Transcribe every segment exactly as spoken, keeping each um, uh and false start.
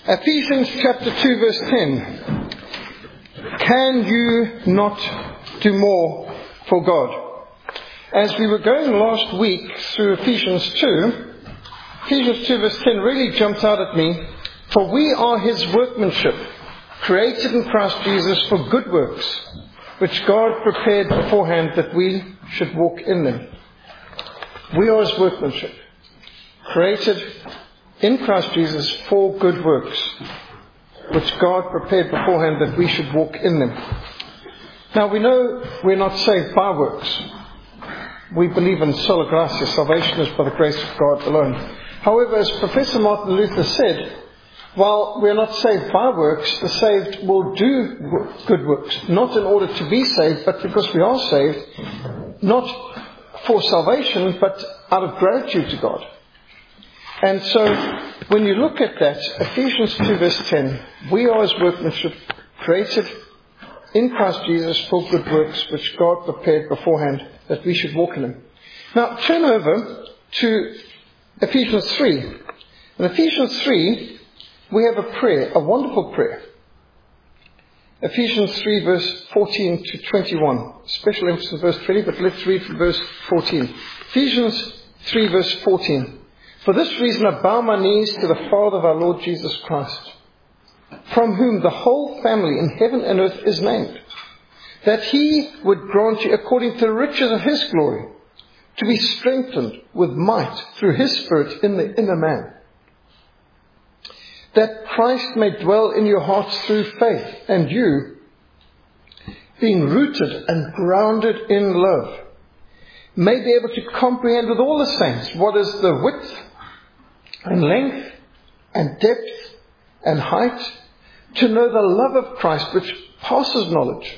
Ephesians chapter two verse ten. Can you not do more for God? As we were going last week through Ephesians two, Ephesians two verse ten really jumped out at me. For we are His workmanship, created in Christ Jesus for good works, which God prepared beforehand that we should walk in them. We are His workmanship, created in Christ Jesus for good works, which God prepared beforehand that we should walk in them. Now we know we're not saved by works. We believe in sola gratia, salvation is by the grace of God alone. However, as Professor Martin Luther said, while we're not saved by works, the saved will do good works, not in order to be saved, but because we are saved, not for salvation, but out of gratitude to God. And so, when you look at that, Ephesians two verse ten, we are His workmanship, created in Christ Jesus for good works, which God prepared beforehand that we should walk in them. Now, turn over to Ephesians three. In Ephesians three, we have a prayer, a wonderful prayer. Ephesians three verse fourteen to twenty-one. Special emphasis on verse twenty, but let's read from verse fourteen. Ephesians three verse fourteen. For this reason I bow my knees to the Father of our Lord Jesus Christ, from whom the whole family in heaven and earth is named, that He would grant you, according to the riches of His glory, to be strengthened with might through His Spirit in the inner man, that Christ may dwell in your hearts through faith, and you, being rooted and grounded in love, may be able to comprehend with all the saints what is the width and length and depth and height, to know the love of Christ which passes knowledge,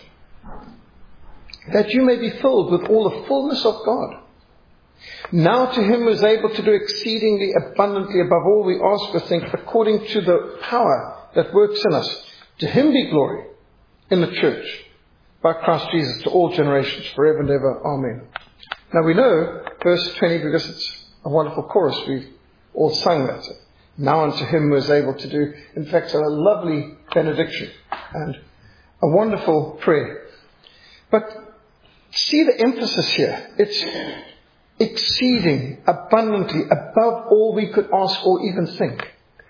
that you may be filled with all the fullness of God. Now to Him who is able to do exceedingly abundantly above all we ask or think, according to the power that works in us, to Him be glory in the church by Christ Jesus to all generations forever and ever. Amen. Now we know verse twenty because it's a wonderful chorus. We've all sung that. Now unto Him who is able to do, in fact, a lovely benediction and a wonderful prayer. But see the emphasis here. It's exceeding abundantly above all we could ask or even think.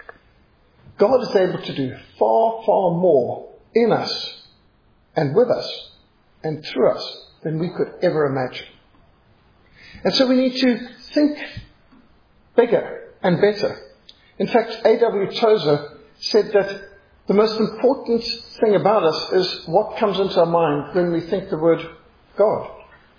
God is able to do far, far more in us and with us and through us than we could ever imagine. And so we need to think bigger and better. In fact, A W Tozer said that the most important thing about us is what comes into our mind when we think the word God.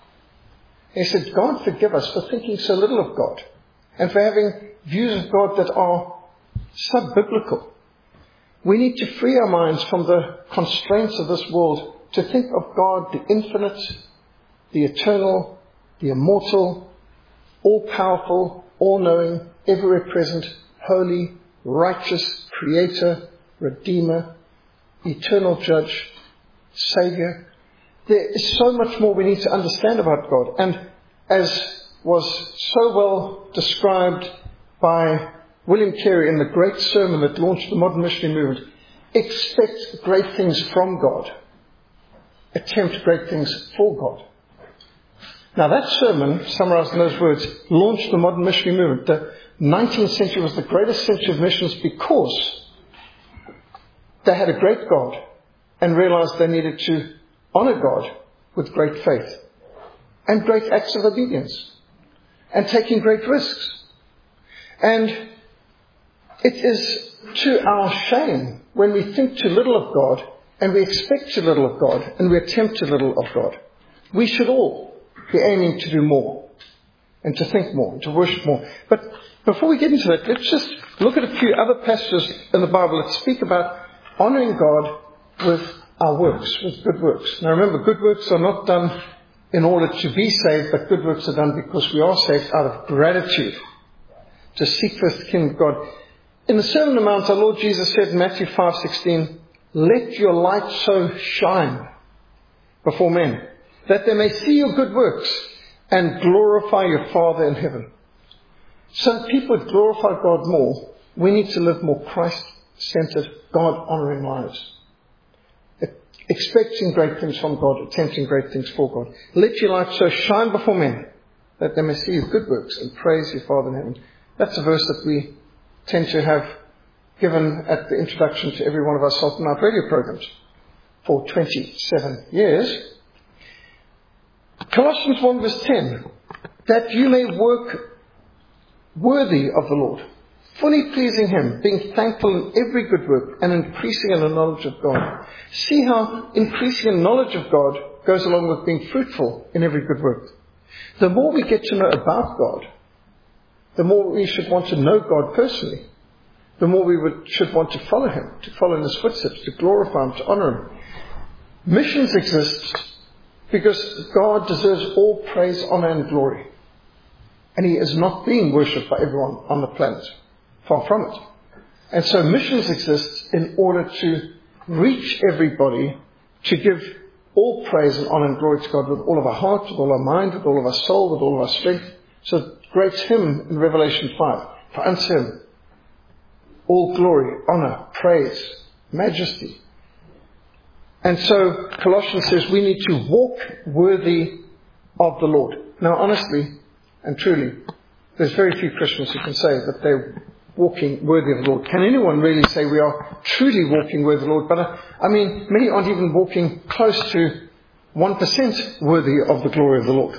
He said, God forgive us for thinking so little of God and for having views of God that are sub-biblical. We need to free our minds from the constraints of this world to think of God, the infinite, the eternal, the immortal, all-powerful, all-knowing, everywhere present, holy, righteous, creator, redeemer, eternal judge, savior. There is so much more we need to understand about God. And as was so well described by William Carey in the great sermon that launched the modern missionary movement, expect great things from God. Attempt great things for God. Now that sermon, summarized in those words, launched the modern missionary movement. The nineteenth century was the greatest century of missions because they had a great God and realized they needed to honor God with great faith and great acts of obedience and taking great risks. And it is to our shame when we think too little of God and we expect too little of God and we attempt too little of God. We should all be aiming to do more and to think more and to worship more. But before we get into that, let's just look at a few other passages in the Bible that speak about honoring God with our works, with good works. Now remember, good works are not done in order to be saved, but good works are done because we are saved out of gratitude, to seek first the kingdom of God. In the Sermon on the Mount, our Lord Jesus said in Matthew five sixteen, let your light so shine before men, that they may see your good works and glorify your Father in heaven. So that people would glorify God more, we need to live more Christ Christ-centered, God-honoring lives. Expecting great things from God, attempting great things for God. Let your light so shine before men that they may see your good works and praise your Father in heaven. That's a verse that we tend to have given at the introduction to every one of our Salt and Light radio programs for twenty-seven years. Colossians one verse ten, that you may work worthy of the Lord, fully pleasing Him, being thankful in every good work and increasing in the knowledge of God. See how increasing in knowledge of God goes along with being fruitful in every good work. The more we get to know about God, the more we should want to know God personally. The more we would, should want to follow Him, to follow in His footsteps, to glorify Him, to honor Him. Missions exist because God deserves all praise, honor and glory. And He is not being worshipped by everyone on the planet. Far from it. And so missions exist in order to reach everybody, to give all praise and honor and glory to God with all of our heart, with all our mind, with all of our soul, with all of our strength. So great hymn in Revelation five. For unto Him all glory, honor, praise, majesty. And so Colossians says we need to walk worthy of the Lord. Now honestly and truly, there's very few Christians who can say that they're walking worthy of the Lord. Can anyone really say we are truly walking worthy of the Lord? But uh, I mean, many aren't even walking close to one percent worthy of the glory of the Lord.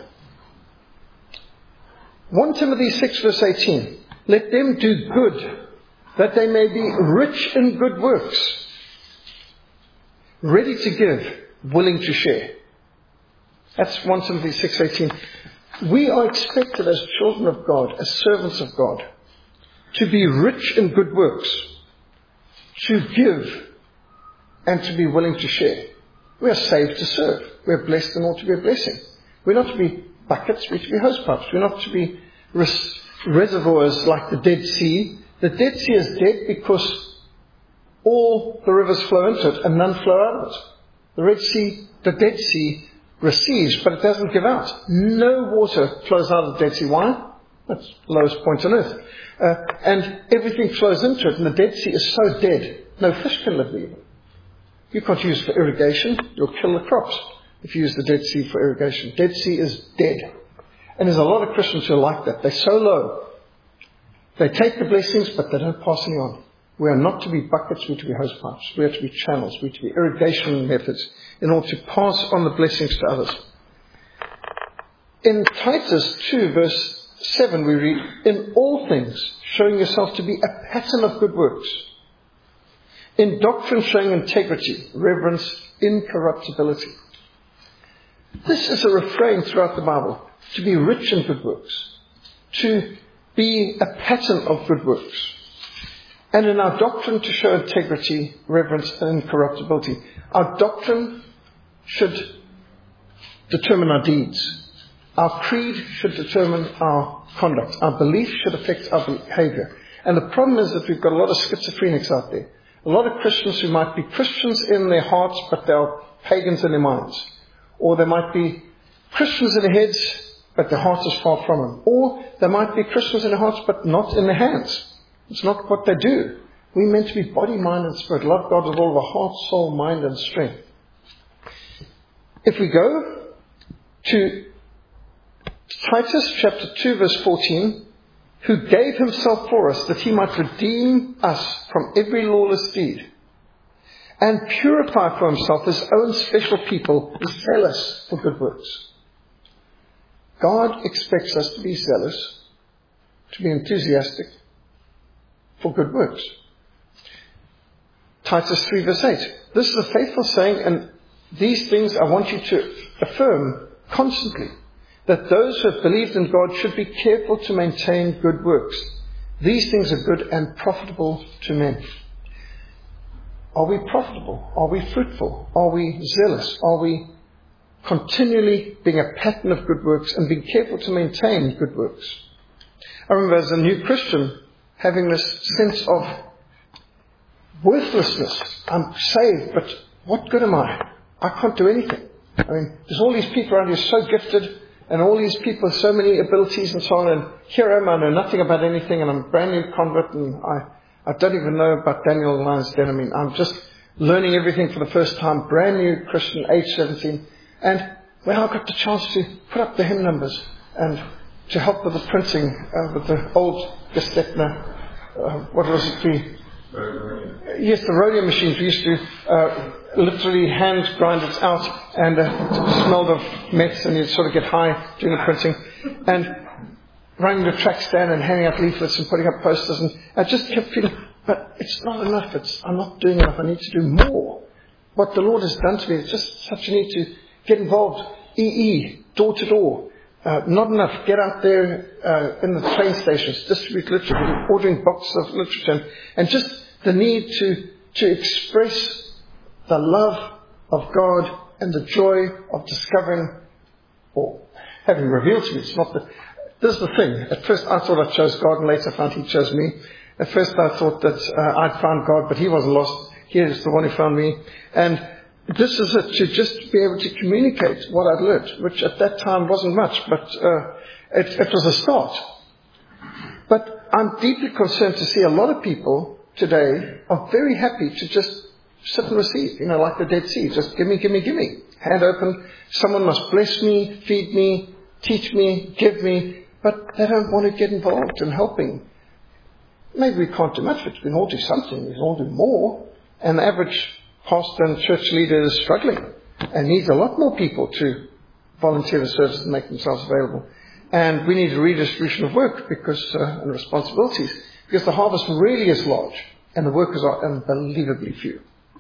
First Timothy six verse eighteen. Let them do good, that they may be rich in good works, ready to give, willing to share. That's First Timothy six eighteen. We are expected as children of God, as servants of God, to be rich in good works, to give, and to be willing to share. We are saved to serve. We are blessed and ought to be a blessing. We're not to be buckets, we're to be hosepipes. We're not to be res- reservoirs like the Dead Sea. The Dead Sea is dead because all the rivers flow into it and none flow out of it. The Red Sea, the Dead Sea receives, but it doesn't give out. No water flows out of the Dead Sea. Why? That's the lowest point on earth. Uh, and everything flows into it, and the Dead Sea is so dead, no fish can live there. You can't use it for irrigation, you'll kill the crops if you use the Dead Sea for irrigation. Dead Sea is dead. And there's a lot of Christians who are like that. They're so low. They take the blessings, but they don't pass any on. We are not to be buckets, we're to be hosepipes. We are to be channels, we're to be irrigation methods in order to pass on the blessings to others. In Titus two verse seven we read, in all things showing yourself to be a pattern of good works, in doctrine showing integrity, reverence, incorruptibility. This is a refrain throughout the Bible, to be rich in good works, to be a pattern of good works, and in our doctrine to show integrity, reverence and incorruptibility. Our doctrine should determine our deeds. Our creed should determine our conduct. Our belief should affect our behavior. And the problem is that we've got a lot of schizophrenics out there. A lot of Christians who might be Christians in their hearts, but they are pagans in their minds. Or they might be Christians in their heads, but their heart is far from them. Or they might be Christians in their hearts, but not in their hands. It's not what they do. We're meant to be body, mind, and spirit. Love God with all of our heart, soul, mind, and strength. If we go to Titus chapter two verse fourteen, who gave himself for us that he might redeem us from every lawless deed and purify for himself his own special people, zealous for good works. God expects us to be zealous, to be enthusiastic for good works. Titus three verse eight. This is a faithful saying, and these things I want you to affirm constantly, that those who have believed in God should be careful to maintain good works. These things are good and profitable to men. Are we profitable? Are we fruitful? Are we zealous? Are we continually being a pattern of good works and being careful to maintain good works? I remember as a new Christian having this sense of worthlessness. I'm saved, but what good am I? I can't do anything. I mean, there's all these people around here so gifted, and all these people with so many abilities and so on, and here I am, I know nothing about anything, and I'm a brand new convert, and I, I don't even know about Daniel Lyons Den. I mean, I'm just learning everything for the first time, brand new Christian, age seventeen. And, well, I got the chance to put up the hymn numbers and to help with the printing, uh, with the old Gestetner, uh, what was it, the, yes, the rodeo machines. We used to uh, literally hand grind it out, and uh, it smelled of meth, and you'd sort of get high doing the printing. And running the track stand and handing out leaflets and putting up posters, and I just kept feeling, but it's not enough. It's, I'm not doing enough. I need to do more. What the Lord has done to me, it's just such a need to get involved. E E, door to door. Uh, not enough. Get out there uh, in the train stations, distribute literature, ordering boxes of literature, and just the need to to express the love of God and the joy of discovering, or having revealed to me. It's not the. This is the thing. At first I thought I chose God, and later I found He chose me. At first I thought that uh, I'd found God, but He wasn't lost. He is the one who found me. And this is it, to just be able to communicate what I'd learned, which at that time wasn't much, but uh, it, it was a start. But I'm deeply concerned to see a lot of people today are very happy to just sit and receive, you know, like the Dead Sea. Just give me, give me, give me. Hand open. Someone must bless me, feed me, teach me, give me, but they don't want to get involved in helping. Maybe we can't do much, but we can all do something. We can all do more. And the average pastor and church leader is struggling and needs a lot more people to volunteer the service and make themselves available. And we need a redistribution of work because uh, and responsibilities, because the harvest really is large and the workers are unbelievably few.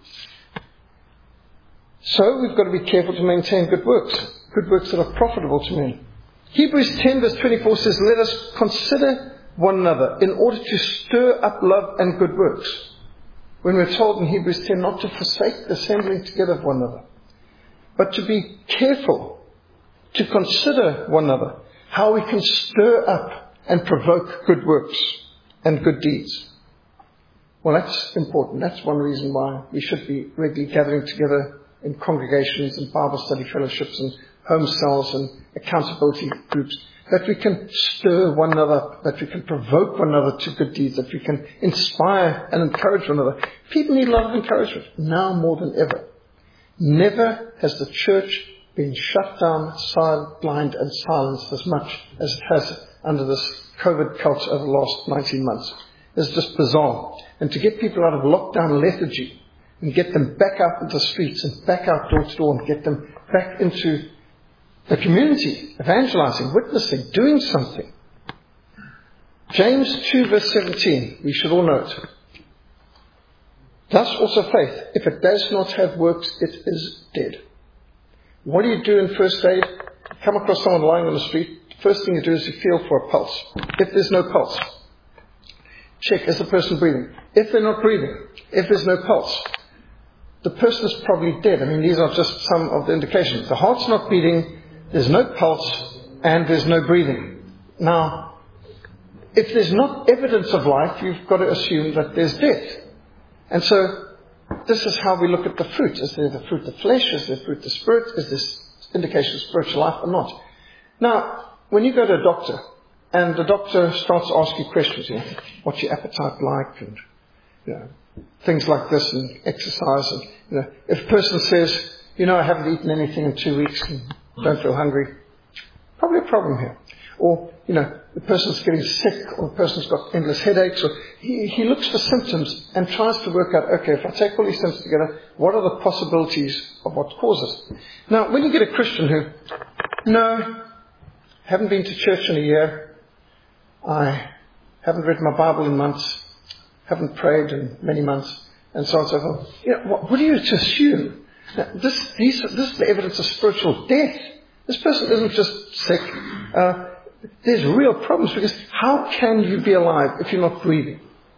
So we've got to be careful to maintain good works, good works that are profitable to men. Hebrews ten verse twenty-four says, let us consider one another in order to stir up love and good works. When we're told in Hebrews ten not to forsake the assembling together of one another, but to be careful to consider one another, how we can stir up and provoke good works and good deeds. Well, that's important. That's one reason why we should be regularly gathering together in congregations and Bible study fellowships and home cells and accountability groups, that we can stir one another, that we can provoke one another to good deeds, that we can inspire and encourage one another. People need a lot of encouragement, now more than ever. Never has the church been shut down, silent, blind and silenced as much as it has under this COVID cult over the last nineteen months. It's just bizarre. And to get people out of lockdown lethargy and get them back out into the streets and back out door to door and get them back into the community, evangelizing, witnessing, doing something. James two verse seventeen, we should all know it. Thus also faith, if it does not have works, it is dead. What do you do in first aid? Come across someone lying on the street, the first thing you do is you feel for a pulse. If there's no pulse, check, is the person breathing? If they're not breathing, if there's no pulse, the person is probably dead. I mean, these are just some of the indications. The heart's not beating, there's no pulse, and there's no breathing. Now, if there's not evidence of life, you've got to assume that there's death. And so, this is how we look at the fruit. Is there the fruit of the flesh? Is there the fruit of the spirit? Is this indication of spiritual life or not? Now, when you go to a doctor, and the doctor starts to ask you questions, you know, what's your appetite like, and you know, things like this, and exercise, and you know, if a person says, you know, I haven't eaten anything in two weeks and don't feel hungry, probably a problem here. Or, you know, the person's getting sick, or the person's got endless headaches, or he, he looks for symptoms and tries to work out, okay, if I take all these symptoms together, what are the possibilities of what causes? Now, when you get a Christian who, no, haven't been to church in a year, I haven't read my Bible in months, haven't prayed in many months, and so on and so forth. You know, what, what are you to assume? Now, this, these, this is the evidence of spiritual death. This person isn't just sick. Uh, there's real problems, because how can you be alive if you're not breathing?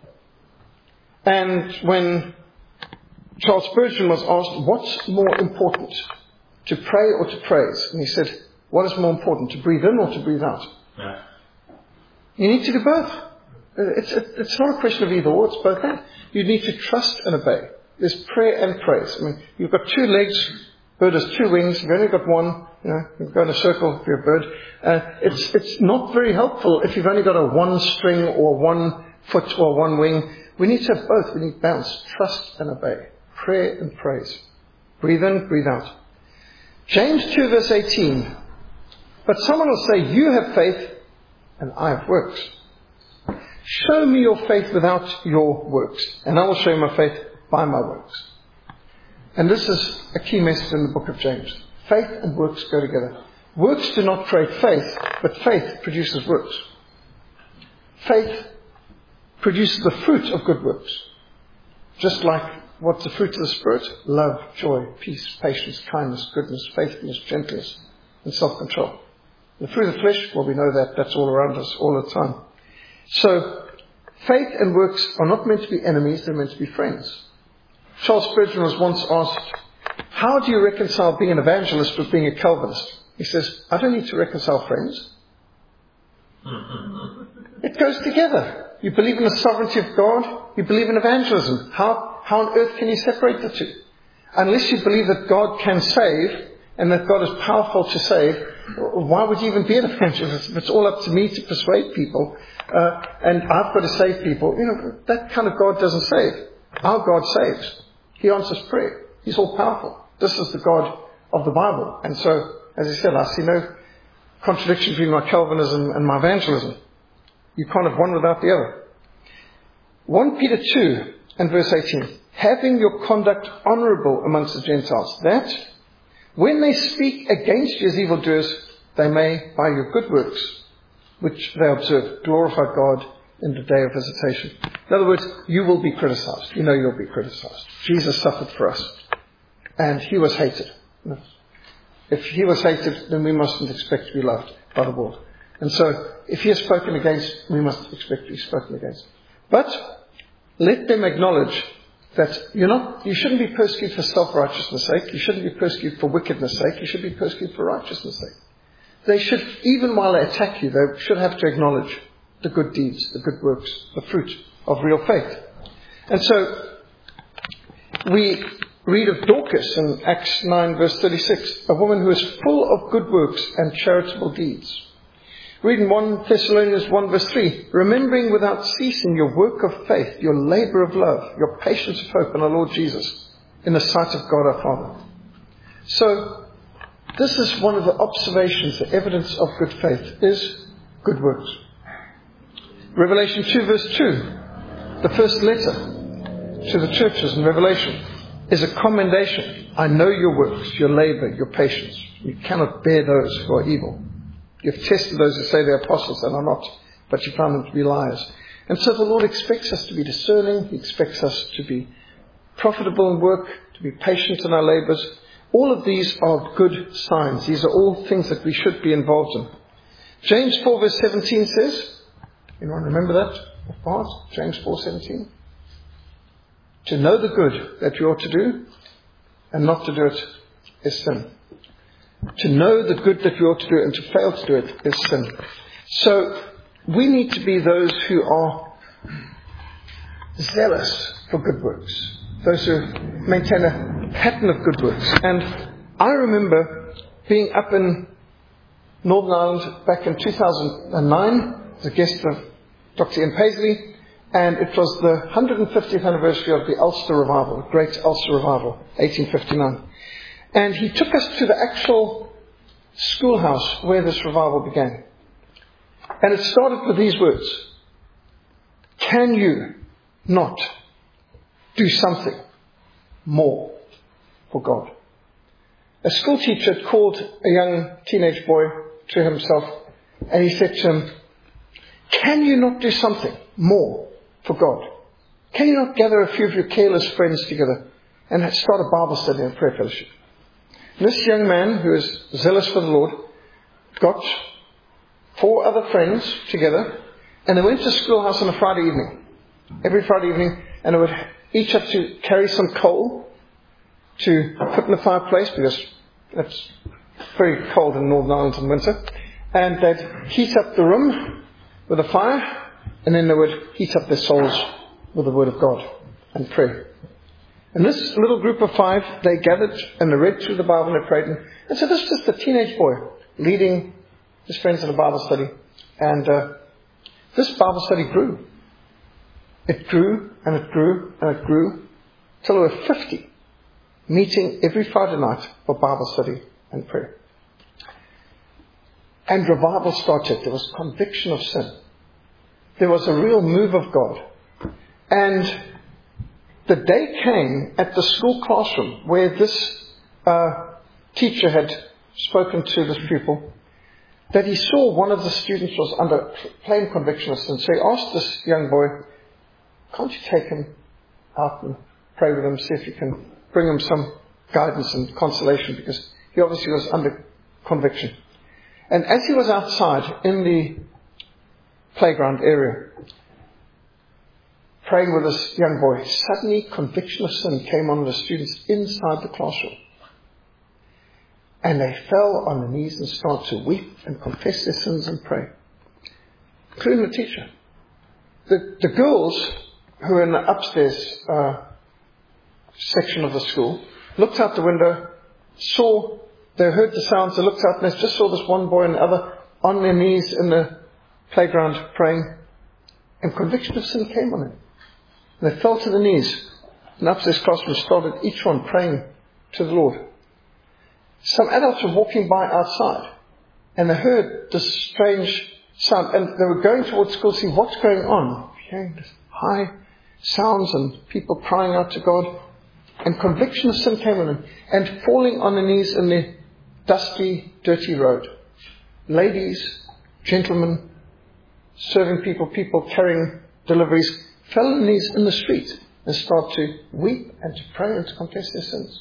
And when Charles Spurgeon was asked, what's more important, to pray or to praise? And he said, what is more important, to breathe in or to breathe out? Yeah. You need to do both. It's, it's not a question of either or, it's both that. You need to trust and obey. There's prayer and praise. I mean, you've got two legs, bird has two wings, you've only got one, you know, you go in a circle if you're a bird. Uh, it's, it's not very helpful if you've only got a one string or one foot or one wing, We need to have both. We need balance. Trust and obey. Prayer and praise. Breathe in, breathe out. James two verse eighteen. But someone will say, you have faith and I have works. Show me your faith without your works, and I will show you my faith by my works. And this is a key message in the book of James. Faith and works go together. Works do not create faith, but faith produces works. Faith produces the fruit of good works. Just like what's the fruit of the Spirit? Love, joy, peace, patience, kindness, goodness, faithfulness, gentleness, and self-control. The fruit of the flesh, well, we know that. That's all around us all the time. So, faith and works are not meant to be enemies, they're meant to be friends. Charles Spurgeon was once asked, how do you reconcile being an evangelist with being a Calvinist? He says, I don't need to reconcile friends. It goes together. You believe in the sovereignty of God, you believe in evangelism. How, how on earth can you separate the two? Unless you believe that God can save, and that God is powerful to save, why would you even be an evangelist? If it's all up to me to persuade people, uh, and I've got to save people, you know, that kind of God doesn't save. Our God saves. He answers prayer. He's all powerful. This is the God of the Bible. And so, as I said, I see no contradiction between my Calvinism and my evangelism. You can't have one without the other. First Peter two and verse eighteen. Having your conduct honourable amongst the Gentiles, that when they speak against you as evildoers, they may, by your good works, which they observe, glorify God in the day of visitation. In other words, you will be criticized. You know you'll be criticized. Jesus suffered for us. And he was hated. If he was hated, then we mustn't expect to be loved by the world. And so, if he is spoken against, we must expect to be spoken against. But, let them acknowledge that you're not, you shouldn't be persecuted for self-righteousness' sake. You shouldn't be persecuted for wickedness' sake. You should be persecuted for righteousness' sake. They should, even while they attack you, they should have to acknowledge the good deeds, the good works, the fruit of real faith. And so, we read of Dorcas in Acts nine verse thirty-six, a woman who is full of good works and charitable deeds. Read in First Thessalonians one verse three, remembering without ceasing your work of faith, your labour of love, your patience of hope in our Lord Jesus, in the sight of God our Father. So, this is one of the observations, the evidence of good faith, is good works. Revelation two verse two, the first letter to the churches in Revelation, is a commendation. I know your works, your labour, your patience. You cannot bear those who are evil. You've tested those who say they're apostles and are not, but you found them to be liars. And so the Lord expects us to be discerning. He expects us to be profitable in work, to be patient in our labours. All of these are good signs. These are all things that we should be involved in. James four verse seventeen says, anyone remember that part? James four seventeen. To know the good that you ought to do and not to do it is sin. To know the good that you ought to do and to fail to do it is sin. So we need to be those who are zealous for good works. Those who maintain a pattern of good works. And I remember being up in Northern Ireland back in two thousand nine as a guest of Doctor Ian Paisley. And it was the one hundred fiftieth anniversary of the Ulster Revival, the Great Ulster Revival, eighteen fifty-nine. And he took us to the actual schoolhouse where this revival began. And it started with these words. Can you not do something more for God? A school teacher had called a young teenage boy to himself, and he said to him, can you not do something more for God? Can you not gather a few of your careless friends together and start a Bible study and prayer fellowship? And this young man, who is zealous for the Lord, got four other friends together, and they went to schoolhouse on a Friday evening. Every Friday evening, and they would each have to carry some coal to put in the fireplace, because it's very cold in Northern Ireland in winter. And they'd heat up the room with a fire, and then they would heat up their souls with the Word of God and prayer. And this little group of five, they gathered and they read through the Bible and they prayed. And so this was just a teenage boy leading his friends in a Bible study. And uh, this Bible study grew. It grew and it grew and it grew till there were fifty meeting every Friday night for Bible study and prayer. And revival started. There was conviction of sin. There was a real move of God. And the day came at the school classroom where this uh, teacher had spoken to this pupil, that he saw one of the students was under plain conviction of sin. So he asked this young boy, can't you take him out and pray with him, see if you can bring him some guidance and consolation, because he obviously was under conviction. And as he was outside in the playground area, praying with this young boy, suddenly conviction of sin came on the students inside the classroom. And they fell on their knees and started to weep and confess their sins and pray, including the teacher. The, the girls who were in the upstairs uh, section of the school looked out the window, saw, they heard the sounds, they looked out and they just saw this one boy and the other on their knees in the playground praying, and conviction of sin came on them. And they fell to the knees, and upstairs classroom started each one praying to the Lord. Some adults were walking by outside, and they heard this strange sound, and they were going towards school to see what's going on, hearing this high sounds and people crying out to God, and conviction of sin came on them, and falling on their knees in the dusty, dirty road. Ladies, gentlemen, serving people, people carrying deliveries, fell on their knees in the street and started to weep and to pray and to confess their sins.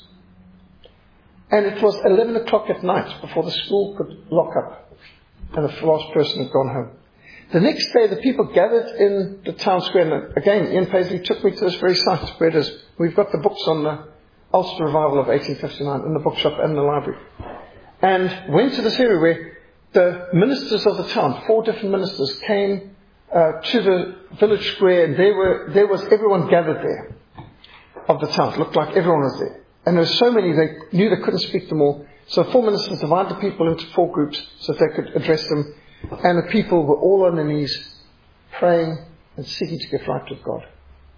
And it was eleven o'clock at night before the school could lock up and the last person had gone home. The next day the people gathered in the town square, and again Ian Paisley took me to this very site where it is. We've got the books on the Ulster Revival of eighteen fifty-nine in the bookshop and the library. And went to this area where the ministers of the town, four different ministers, came uh, to the village square, and there were there was everyone gathered there of the town. It looked like everyone was there. And there were so many, they knew they couldn't speak to them all. So four ministers divided the people into four groups so that they could address them. And the people were all on their knees, praying and seeking to get right with God.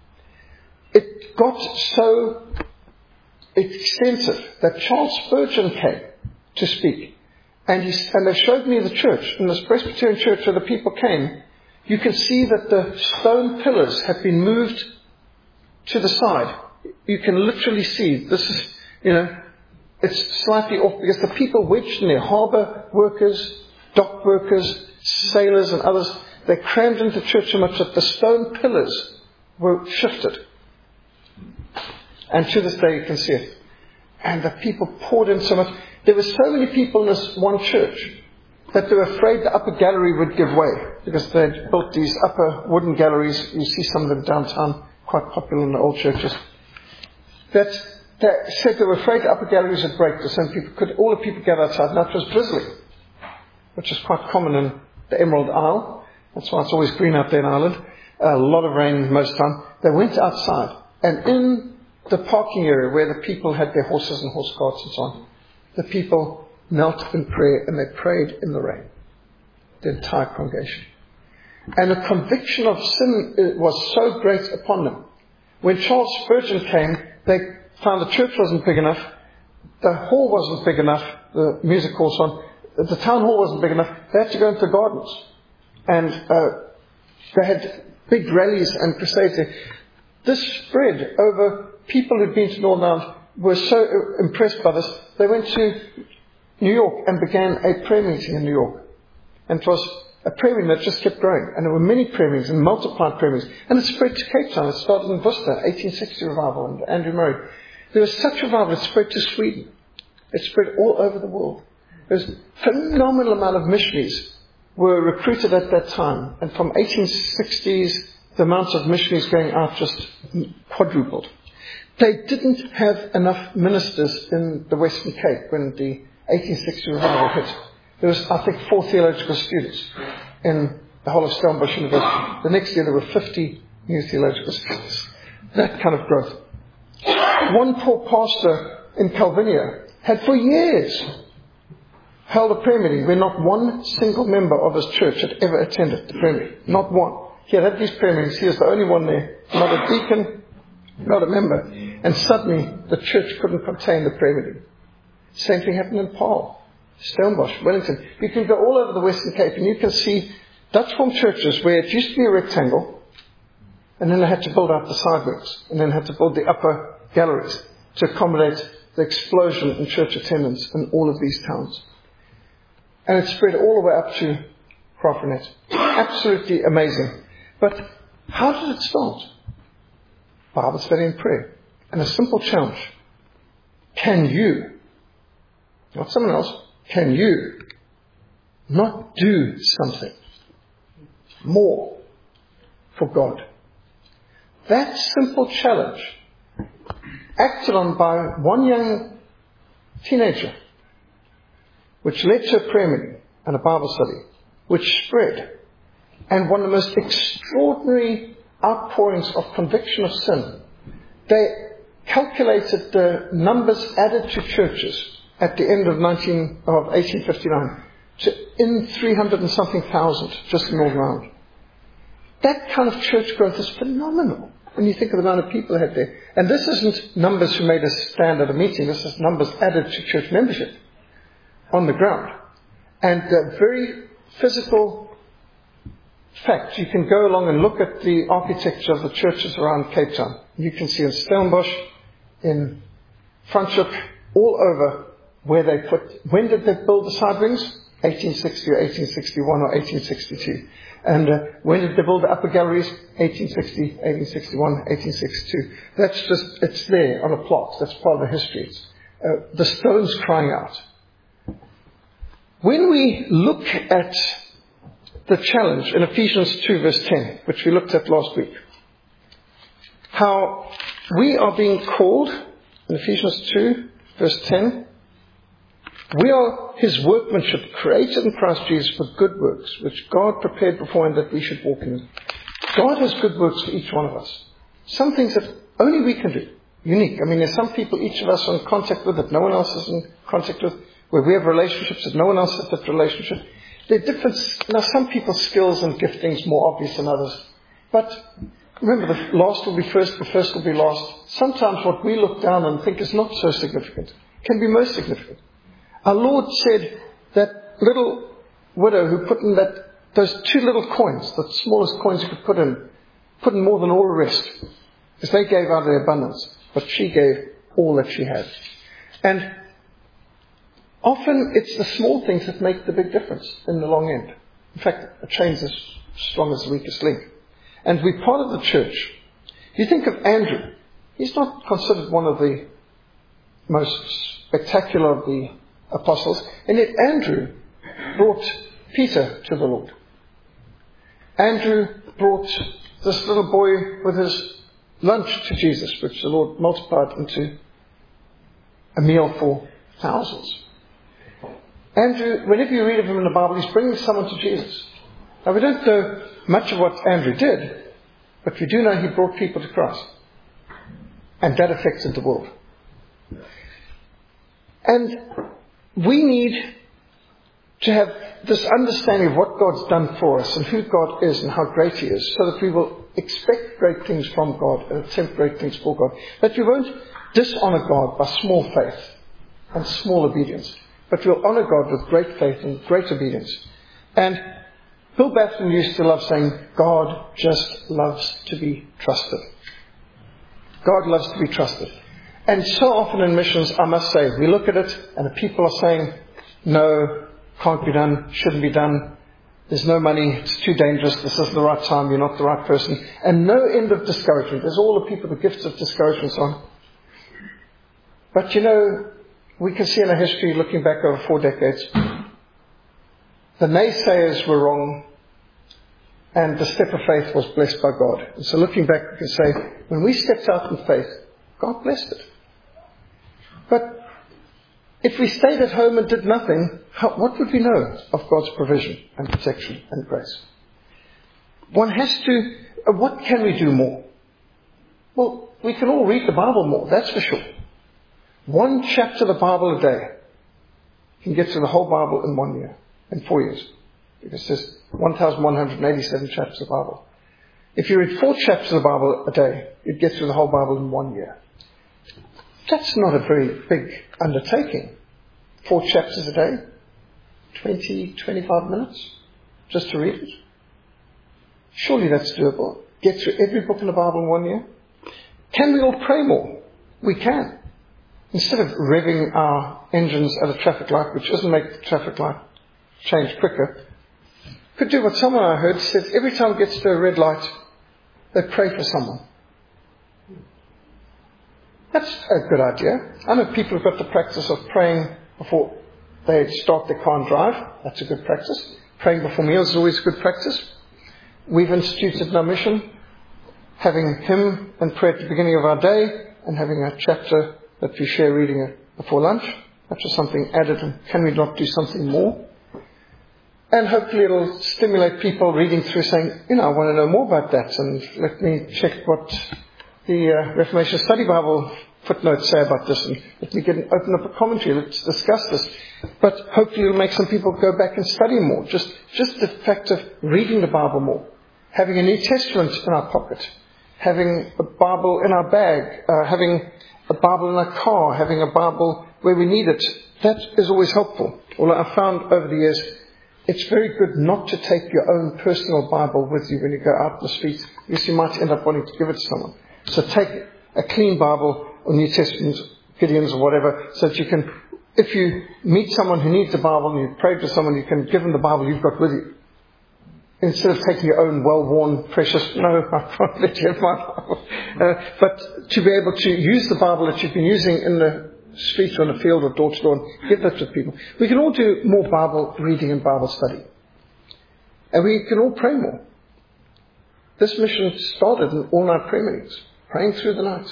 It got so extensive that Charles Spurgeon came to speak. And, he, and they showed me the church, in this Presbyterian church where the people came. You can see that the stone pillars have been moved to the side. You can literally see, this is, you know, it's slightly off because the people wedged in there, harbour workers, dock workers, sailors and others, they crammed into church so much that the stone pillars were shifted. And to this day you can see it. And the people poured in so much. There were so many people in this one church that they were afraid the upper gallery would give way, because they'd built these upper wooden galleries. You see some of them downtown, quite popular in the old churches. That they said they were afraid the upper galleries would break, so some people could, all the people gather outside. Now it was drizzling, which is quite common in the Emerald Isle. That's why it's always green out there in Ireland. A lot of rain most of the time. They went outside, and in the parking area where the people had their horses and horse carts and so on, the people knelt in prayer and they prayed in the rain. The entire congregation. And the conviction of sin was so great upon them. When Charles Spurgeon came, they found the church wasn't big enough, the hall wasn't big enough, the music hall, so on, the town hall wasn't big enough. They had to go into the gardens. And uh, they had big rallies and crusades there. This spread over people who'd been to Northern Ireland, were so impressed by this, they went to New York and began a prayer meeting in New York. And it was a prayer meeting that just kept growing. And there were many prayer meetings and multiplied prayer meetings. And it spread to Cape Town. It started in Worcester, eighteen sixty revival, and Andrew Murray. There was such revival, it spread to Sweden. It spread all over the world. There was a phenomenal amount of missionaries were recruited at that time. And from eighteen sixties, the amounts of missionaries going out just quadrupled. They didn't have enough ministers in the Western Cape when the eighteen sixty revival hit. There was, I think, four theological students in the whole of Stellenbosch University. The next year there were fifty new theological students. That kind of growth. One poor pastor in Calvinia had for years held a prayer meeting where not one single member of his church had ever attended the prayer meeting. Not one. He had had these prayer meetings. He was the only one there. Not a deacon, not a member. And suddenly, the church couldn't contain the prayer meeting. Same thing happened in Paarl, Stellenbosch, Wellington. You can go all over the Western Cape and you can see Dutch form churches where it used to be a rectangle, and then they had to build out the side wings, and then had to build the upper galleries to accommodate the explosion in church attendance in all of these towns. And it spread all the way up to Graaff-Reinet. Absolutely amazing. But how did it start? Bible study and prayer. And a simple challenge. Can you, not someone else, can you not do something more for God? That simple challenge, acted on by one young teenager, which led to a prayer meeting and a Bible study, which spread, and one of the most extraordinary outpourings of conviction of sin. They calculated the numbers added to churches at the end of nineteen of eighteen fifty-nine to in three hundred and something thousand just in Northern Ireland. That kind of church growth is phenomenal when you think of the amount of people they had there. And this isn't numbers who made us stand at a meeting. This is numbers added to church membership on the ground. And uh, very physical fact. You can go along and look at the architecture of the churches around Cape Town. You can see in Stellenbosch, in Franschhoek, all over where they put, when did they build the side wings? eighteen sixty or eighteen sixty-one or eighteen sixty-two. And uh, when did they build the upper galleries? eighteen sixty, eighteen sixty-one, eighteen sixty-two. That's just, it's there on a plot. That's part of the history. It's, uh, the stones crying out. When we look at the challenge in Ephesians two verse ten, which we looked at last week, how we are being called, in Ephesians two verse ten, we are His workmanship, created in Christ Jesus for good works, which God prepared beforehand that we should walk in them. God has good works for each one of us. Some things that only we can do. Unique. I mean, there's some people each of us are in contact with that no one else is in contact with, where we have relationships that no one else has that relationship. There are different, now some people's skills and giftings more obvious than others. But remember, the last will be first, the first will be last. Sometimes what we look down and think is not so significant can be most significant. Our Lord said that little widow who put in that, those two little coins, the smallest coins you could put in, put in more than all the rest. Because they gave out of their abundance. But she gave all that she had. And often it's the small things that make the big difference in the long end. In fact, a chain's as strong as the weakest link. And we're part of the church. You think of Andrew. He's not considered one of the most spectacular of the apostles, and yet Andrew brought Peter to the Lord. Andrew brought this little boy with his lunch to Jesus, which the Lord multiplied into a meal for thousands. Andrew, whenever you read of him in the Bible, he's bringing someone to Jesus. Now, we don't know much of what Andrew did, but we do know he brought people to Christ. And that affected the world. And we need to have this understanding of what God's done for us and who God is and how great He is, so that we will expect great things from God and attempt great things for God. That we won't dishonor God by small faith and small obedience, but we'll honor God with great faith and great obedience. And Bill Batson used to love saying, God just loves to be trusted. God loves to be trusted. And so often in missions, I must say, we look at it and the people are saying, no, can't be done, shouldn't be done, there's no money, it's too dangerous, this isn't the right time, you're not the right person. And no end of discouragement. There's all the people, the gifts of discouragement on. But you know, we can see in our history, looking back over four decades, the naysayers were wrong and the step of faith was blessed by God. And so looking back, we can say, when we stepped out in faith, God blessed it. But if we stayed at home and did nothing, how, what would we know of God's provision and protection and grace? One has to, uh, what can we do more? Well, we can all read the Bible more, that's for sure. One chapter of the Bible a day can get to the whole Bible in one year, in four years. Because there's one thousand one hundred eighty-seven chapters of the Bible. If you read four chapters of the Bible a day, you'd get through the whole Bible in one year. That's not a very big undertaking. Four chapters a day, twenty, twenty-five minutes, just to read it. Surely that's doable. Get through every book in the Bible in one year. Can we all pray more? We can. Instead of revving our engines at a traffic light, which doesn't make the traffic light change quicker, could do what someone I heard said, every time it gets to a red light, they pray for someone. That's a good idea. I know people who've got the practice of praying before they start their car and drive. That's a good practice. Praying before meals is always a good practice. We've instituted in our mission having hymn and prayer at the beginning of our day and having a chapter that we share reading before lunch. That's just something added. And can we not do something more? And hopefully it'll stimulate people reading through saying, you know, I want to know more about that, and let me check what the uh, Reformation Study Bible footnotes say about this, and let me get an, open up a commentary, let's discuss this. But hopefully it'll make some people go back and study more. Just, just the fact of reading the Bible more. Having a New Testament in our pocket. Having a Bible in our bag. Uh, having a Bible in our car. Having a Bible where we need it. That is always helpful. Although I've found over the years, it's very good not to take your own personal Bible with you when you go out in the street, because you might end up wanting to give it to someone. So take a clean Bible or New Testament, Gideon's or whatever, so that you can, if you meet someone who needs a Bible and you pray for someone, you can give them the Bible you've got with you. Instead of taking your own well-worn, precious, no, I can't let you have my Bible. Uh, but to be able to use the Bible that you've been using in the street or in the field or door to door and give that to people. We can all do more Bible reading and Bible study. And we can all pray more. This mission started in all-night prayer meetings, praying through the night.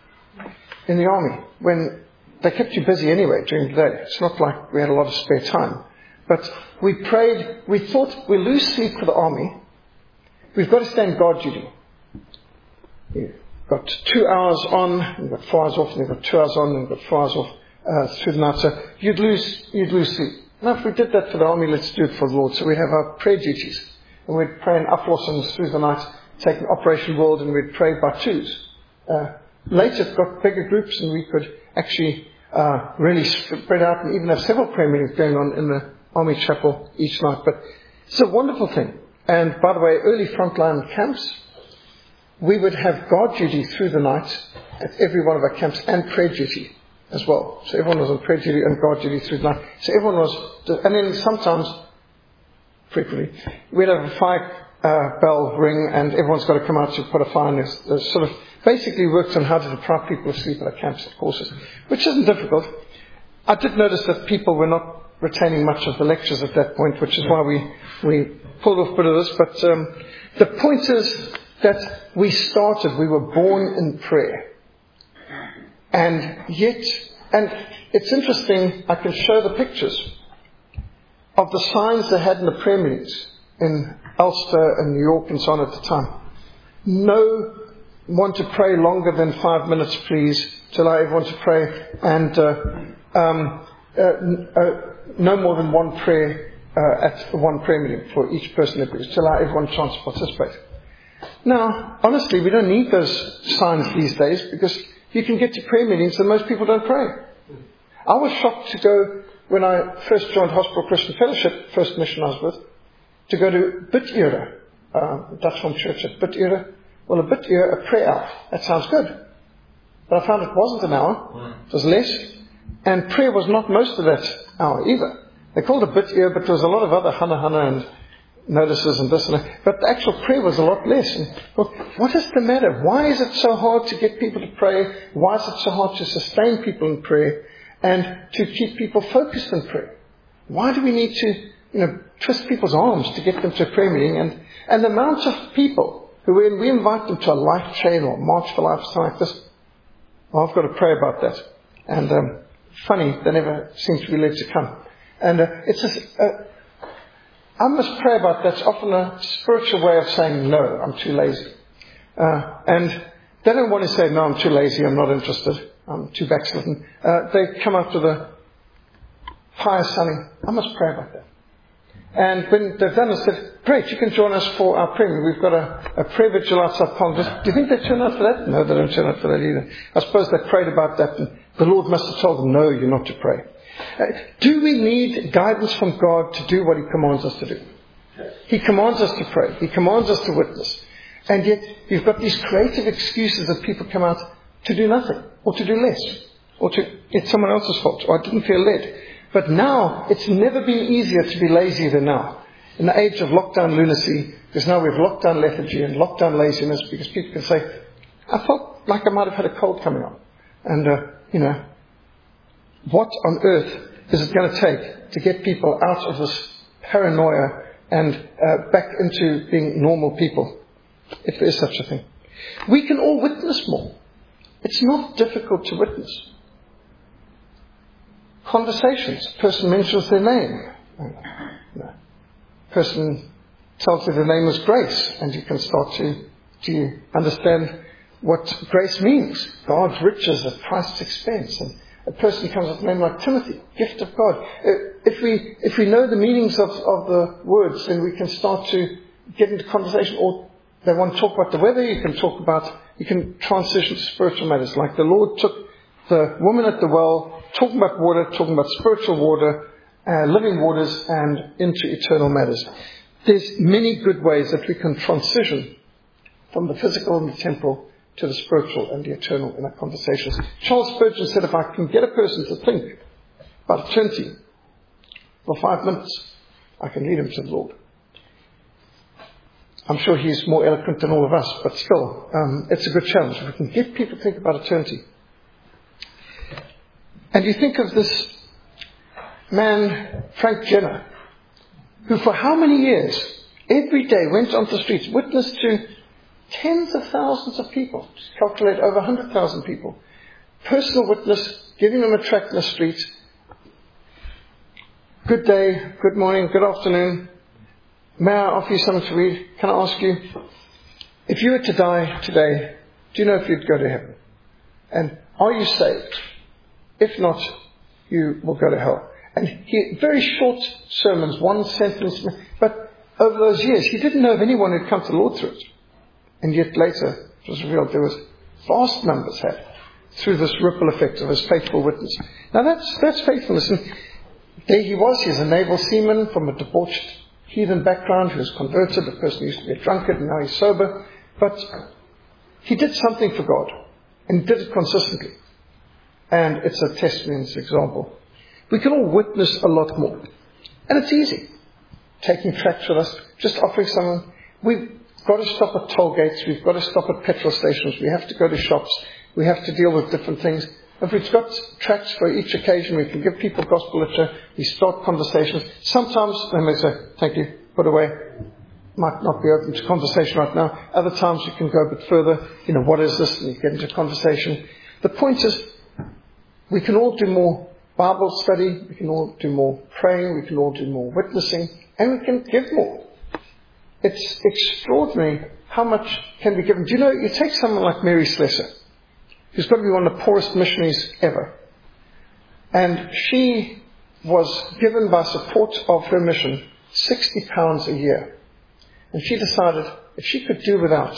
In the army, when they kept you busy anyway during the day. It's not like we had a lot of spare time. But we prayed, we thought we'll lose sleep for the army. We've got to stand guard duty. You've got two hours on, you've got four hours off, and you've got two hours on, and you've got four hours off uh, through the night. So you'd lose, you'd lose sleep. Now if we did that for the army, let's do it for the Lord. So we'd have our prayer duties. And we'd pray in Aflossens through the night, taking Operation World, and we'd pray by twos. Uh, later it got bigger groups, and we could actually uh, really spread out and even have several prayer meetings going on in the Army Chapel each night. But it's a wonderful thing. And by the way, early frontline camps, we would have guard duty through the night at every one of our camps, and prayer duty as well. So everyone was on prayer duty and guard duty through the night. So everyone was, and then sometimes, frequently, we'd have a fire uh, bell ring, and everyone's got to come out to put a fire in. There's, there's sort of basically worked on how to deprive people of sleep at our camps and courses, which isn't difficult. I did notice that people were not retaining much of the lectures at that point, which is why we, we pulled off a bit of this. But um, the point is that we started, we were born in prayer. And yet, and it's interesting, I can show the pictures of the signs they had in the prayer meetings in Ulster and New York and so on at the time. No one to pray longer than five minutes, please, to allow everyone to pray, and uh, um, uh, uh, no more than one prayer uh, at one prayer meeting for each person, to allow everyone a chance to participate. Now, honestly, we don't need those signs these days, because you can get to prayer meetings and most people don't pray. I was shocked to go, when I first joined Hospital Christian Fellowship, first mission I was with, to go to Bidure, uh, Dutch Home Church at Bidure. Well, a Bidure, a prayer hour, that sounds good. But I found it wasn't an hour, it was less. And prayer was not most of that hour either. They called it Bidure, but there was a lot of other hana hana and notices and this and that. But the actual prayer was a lot less. And, well, what is the matter? Why is it so hard to get people to pray? Why is it so hard to sustain people in prayer and to keep people focused in prayer? Why do we need to, you know, twist people's arms to get them to a prayer meeting? And, and the amount of people who, when we invite them to a life chain or March for Life, something like this, oh, I've got to pray about that. And um, funny, they never seem to be led to come. And uh, it's a, uh, I must pray about that. It's often a spiritual way of saying, no, I'm too lazy. Uh, and they don't want to say, no, I'm too lazy, I'm not interested, I'm too backslidden. Uh, they come up with a higher sunny. I must pray about that. And when they've done it, said, great, you can join us for our prayer. We've got a, a prayer vigil outside Pond. Do you think they turn out for that? No, they don't turn out for that either. I suppose they prayed about that, and the Lord must have told them, no, you're not to pray. Uh, do we need guidance from God to do what He commands us to do? He commands us to pray. He commands us to witness. And yet, you've got these creative excuses that people come out to do nothing, or to do less, or to, it's someone else's fault, or I didn't feel led. But now, it's never been easier to be lazy than now. In the age of lockdown lunacy, because now we have lockdown lethargy and lockdown laziness, because people can say, I felt like I might have had a cold coming on. And, uh, you know, what on earth is it going to take to get people out of this paranoia and uh, back into being normal people, if there is such a thing? We can all witness more. It's not difficult to witness. Conversations. Person mentions their name. No. Person tells you their name is Grace, and you can start to, to understand what grace means. God's riches at Christ's expense. And a person comes with a name like Timothy, gift of God. If we if we know the meanings of, of the words, then we can start to get into conversation. Or they want to talk about the weather, you can talk about, you can transition to spiritual matters. Like the Lord took the woman at the well, talking about water, talking about spiritual water, uh, living waters, and into eternal matters. There's many good ways that we can transition from the physical and the temporal to the spiritual and the eternal in our conversations. Charles Spurgeon said, if I can get a person to think about eternity for five minutes, I can lead him to the Lord. I'm sure he's more eloquent than all of us, but still, um, it's a good challenge. If we can get people to think about eternity. And you think of this man, Frank Jenner, who for how many years, every day went onto the streets, witnessed to tens of thousands of people, just calculate over one hundred thousand people. Personal witness, giving them a tract in the street. Good day, good morning, good afternoon. May I offer you something to read? Can I ask you, if you were to die today, do you know if you'd go to heaven? And are you saved? If not, you will go to hell. And he, very short sermons, one sentence, but over those years, he didn't know of anyone who'd come to the Lord through it. And yet later, it was revealed there was vast numbers had through this ripple effect of his faithful witness. Now that's, that's faithfulness. And there he was, he's a naval seaman from a debauched heathen background who was converted, a person who used to be a drunkard and now he's sober. But he did something for God and did it consistently. And it's a testimony, it's an example. We can all witness a lot more. And it's easy. Taking tracts with us, just offering someone. We've got to stop at toll gates. We've got to stop at petrol stations. We have to go to shops. We have to deal with different things. If we've got tracts for each occasion, we can give people gospel literature. We start conversations. Sometimes they may say, thank you, put away. Might not be open to conversation right now. Other times you can go a bit further. You know, what is this? And you get into conversation. The point is, we can all do more Bible study. We can all do more praying. We can all do more witnessing. And we can give more. It's extraordinary how much can be given. Do you know, you take someone like Mary Slessor, who's got to be one of the poorest missionaries ever. And she was given, by support of her mission, sixty pounds a year. And she decided if she could do without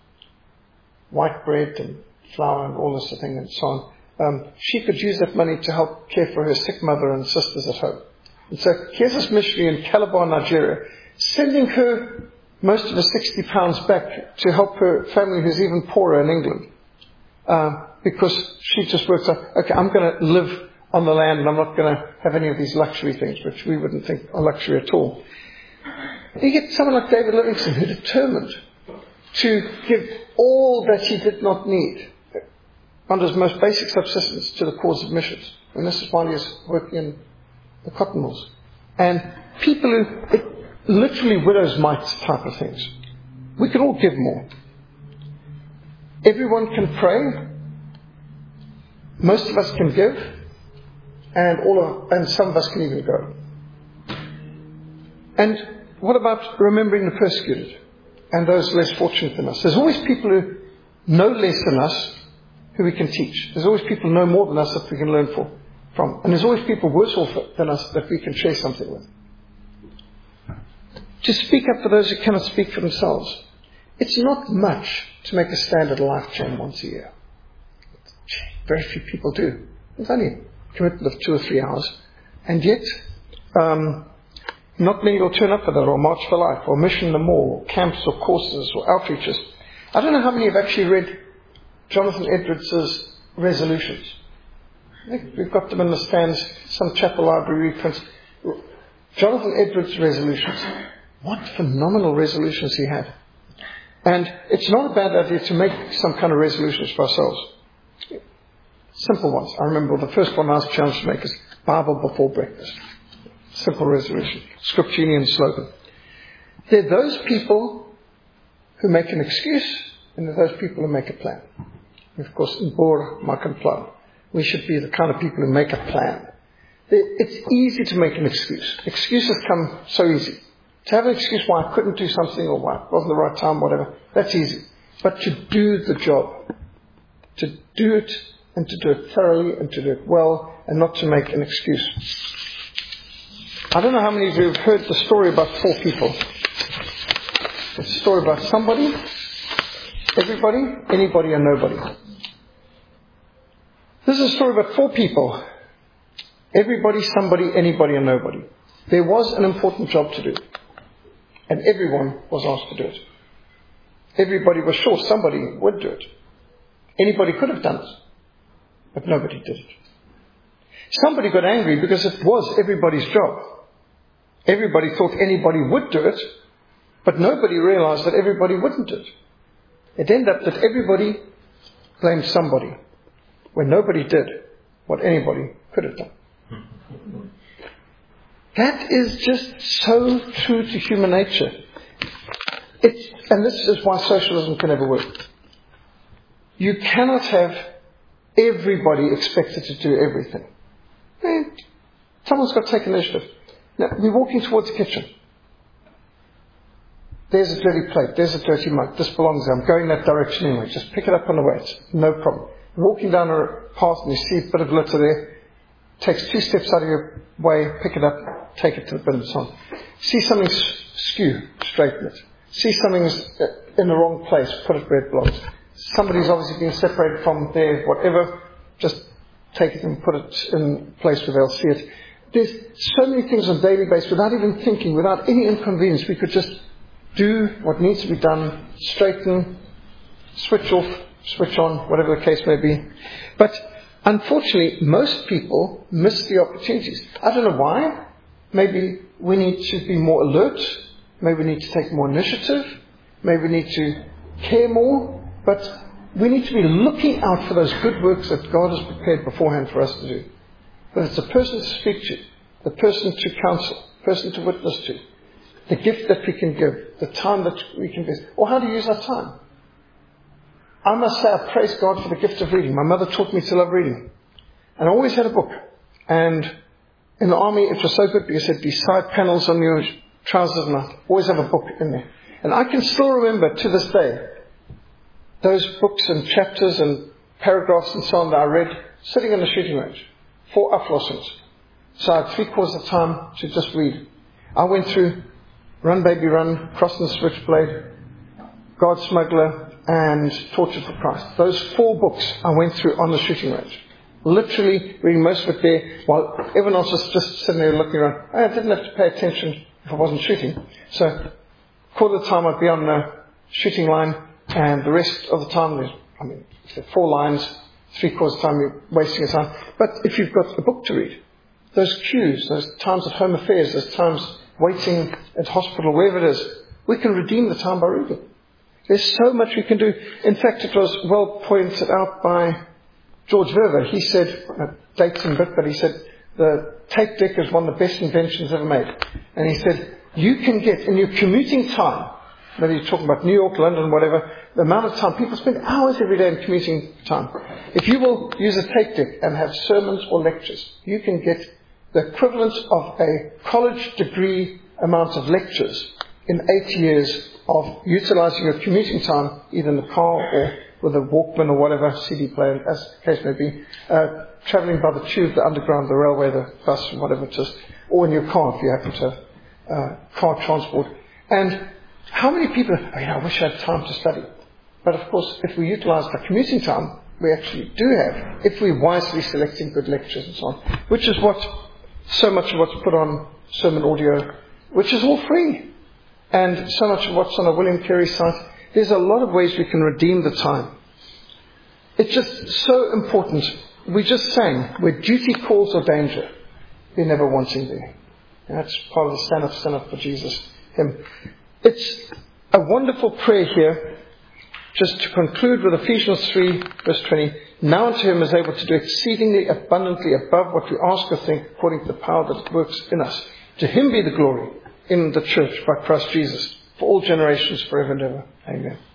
white bread and flour and all this thing and so on, um, she could use that money to help care for her sick mother and sisters at home. And so here's this missionary in Calabar, Nigeria, sending her most of the sixty pounds back to help her family who's even poorer in England. Uh, because she just works out, okay, I'm going to live on the land and I'm not going to have any of these luxury things, which we wouldn't think are luxury at all. You get someone like David Livingstone, who determined to give all that he did not need under his most basic subsistence to the cause of missions. And this is while he was working in the cotton mills. And people who, it, literally widow's mites type of things. We can all give more. Everyone can pray. Most of us can give. And all of, and some of us can even go. And what about remembering the persecuted and those less fortunate than us? There's always people who know less than us who we can teach. There's always people who know more than us that we can learn for, from. And there's always people worse off than us that we can share something with. to speak up for those who cannot speak for themselves. It's not much to make a stand at a life chain once a year. Very few people do. It's only a commitment of two or three hours. And yet, um, not many will turn up for that, or March for Life, or Mission in the Mall, or camps, or courses, or outreaches. I don't know how many have actually read Jonathan Edwards' resolutions. I think we've got them in the stands, some chapel library reprints. Jonathan Edwards' resolutions. What phenomenal resolutions he had. And it's not a bad idea to make some kind of resolutions for ourselves. Simple ones. I remember the first one I was challenged to make is Bible before breakfast. Simple resolution. Scripturian slogan. There are those people who make an excuse, and there are those people who make a plan. And of course, in Boer, Mark and Plan, we should be the kind of people who make a plan. It's easy to make an excuse. Excuses come so easy. To have an excuse why I couldn't do something, or why it wasn't the right time, whatever, that's easy. But to do the job, to do it, and to do it thoroughly, and to do it well, and not to make an excuse. I don't know how many of you have heard the story about four people. It's a story about somebody, everybody, anybody, and nobody. This is a story about four people. Everybody, somebody, anybody, and nobody. There was an important job to do. And everyone was asked to do it. Everybody was sure somebody would do it. Anybody could have done it. But nobody did it. Somebody got angry because it was everybody's job. Everybody thought anybody would do it, but nobody realized that everybody wouldn't do it. It ended up that everybody blamed somebody, when nobody did what anybody could have done. That is just so true to human nature. It's, and this is why socialism can never work. You cannot have everybody expected to do everything. Eh, someone's got to take initiative. Now, we're walking towards the kitchen. There's a dirty plate. There's a dirty mug. This belongs there. I'm going that direction anyway. Just pick it up on the way. It's no problem. Walking down a path and you see a bit of litter there. Takes two steps out of your way. Pick it up. Take it to the bin and so on. See something skew. Straighten it. See something's in the wrong place. Put it where it belongs. Somebody's obviously been separated from there. Whatever. Just take it and put it in a place where they'll see it. There's so many things on a daily basis without even thinking, without any inconvenience. We could just do what needs to be done, straighten, switch off, switch on, whatever the case may be. But unfortunately, most people miss the opportunities. I don't know why. Maybe we need to be more alert. Maybe we need to take more initiative. Maybe we need to care more. But we need to be looking out for those good works that God has prepared beforehand for us to do. Whether it's a person to speak to, the person to counsel, the person to witness to, the gift that we can give, the time that we can give, or how to use our time. I must say I praise God for the gift of reading. My mother taught me to love reading. And I always had a book. And in the army it was so good because there'd be side panels on your trousers and I always have a book in there. And I can still remember to this day those books and chapters and paragraphs and so on that I read sitting in the shooting range. Four aflossings. So I had three quarters of the time to just read. I went through Run Baby Run, Cross and Switchblade, God Smuggler, and Tortured for Christ. Those four books I went through on the shooting range. Literally reading most of it there while everyone else was just sitting there looking around. I didn't have to pay attention if I wasn't shooting. So quarter of the time I'd be on the shooting line and the rest of the time, there's, I mean, if there are four lines, three quarters of the time you're wasting your time. But if you've got a book to read, those queues, those times at home affairs, those times waiting at hospital, wherever it is, we can redeem the time by reading. There's so much we can do. In fact, it was well pointed out by George Verver. He said, uh, dates him a bit, but he said, the tape deck is one of the best inventions ever made. And he said, you can get, in your commuting time, whether you're talking about New York, London, whatever, the amount of time, people spend hours every day in commuting time. If you will use a tape deck and have sermons or lectures, you can get the equivalent of a college degree amount of lectures in eight years of utilizing your commuting time, either in the car or with a Walkman or whatever, C D player, as the case may be, uh, traveling by the tube, the underground, the railway, the bus, whatever it is, or in your car if you happen to have uh, car transport. And how many people, oh, you know, I wish I had time to study. But of course, if we utilize our commuting time, we actually do have, if we're wisely selecting good lectures and so on, which is what, so much of what's put on sermon audio, which is all free. And so much of what's on a William Carey site. There's a lot of ways we can redeem the time. It's just so important. We just sang, where duty calls or danger, you're never wanting there. And that's part of the stand up, stand up for Jesus. Him. It's a wonderful prayer here, just to conclude with Ephesians three, verse twenty. Now unto him is able to do exceedingly abundantly above what we ask or think, according to the power that works in us. To him be the glory in the church by Christ Jesus, for all generations, forever and ever. Amen.